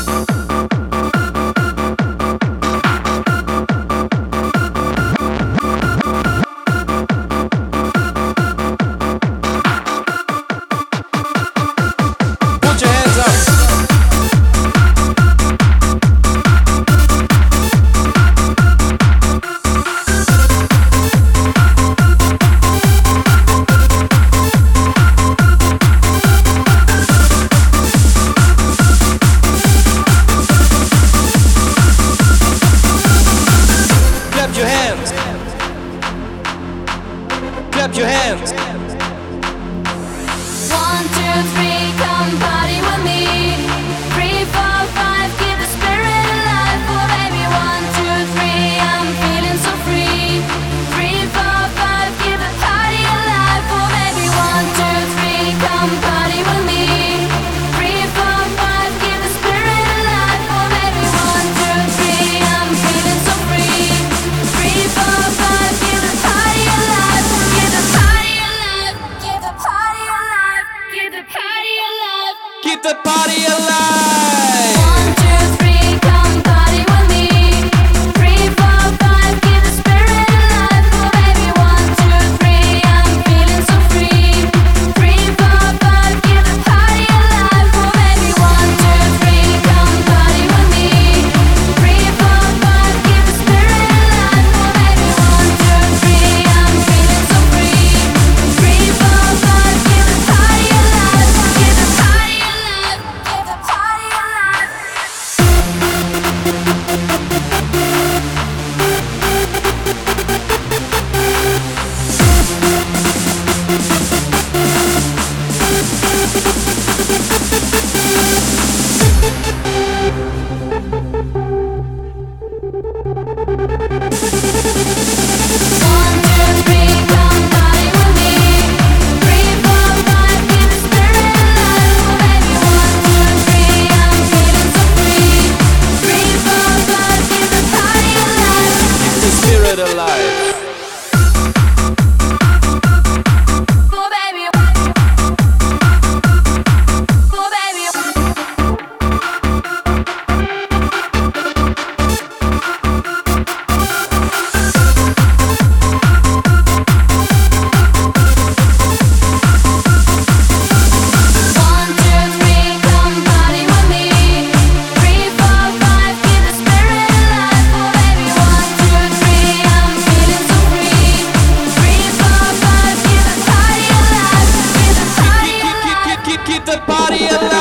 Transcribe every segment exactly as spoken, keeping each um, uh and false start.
Clap your hands. One, two, three, come party with me. Three, four, five, keep the spirit alive. Oh baby, one, two, three, I'm feeling so free. Three, four, five, keep the party alive. Oh baby, one, two, three, come party with me. Three, four, five, keep the spirit alive. Oh baby, one, two, three, I'm feeling so free. Three, four, five, keep the party alive. Keep the party alive. Keep the party alive. Keep the party alive. Keep the party alive. One, two, three, come party with me. Three, four, five, keep the spirit alive. Oh baby, one, two, three, I'm feeling so free. Three, four, five, keep the party alive. Oh baby, one, two, three, come party with me. Three, four, five, keep the spirit alive. Oh baby, one, two, three, I'm feeling so free. Three, four, five, keep the party alive. Keep the party alive. Keep the party alive. One, two, three, come party with me. Three, four, five, keep the spirit alive. Oh baby, one, two, three, I'm feeling so free. Three, four, five, keep the party alive. Keep the spirit alive. Oh baby, oh baby. One, two, three, come party with me. Three, four, five, keep the spirit alive. Oh baby, one, two, three, I'm feeling so free. Three, four, five, keep the party alive. Keep the party Keep, keep, alive. keep, keep, keep the party alive.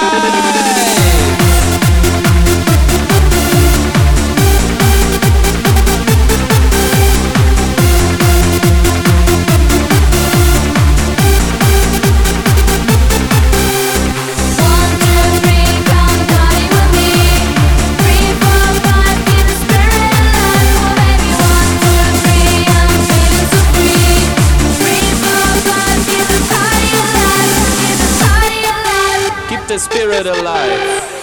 One, two, three, come party with me. Three, four, five, keep the spirit alive. Oh baby, one, two, three, I'm feeling so free. Three, four, five, keep the party alive. Keep the party alive. Keep the spirit alive.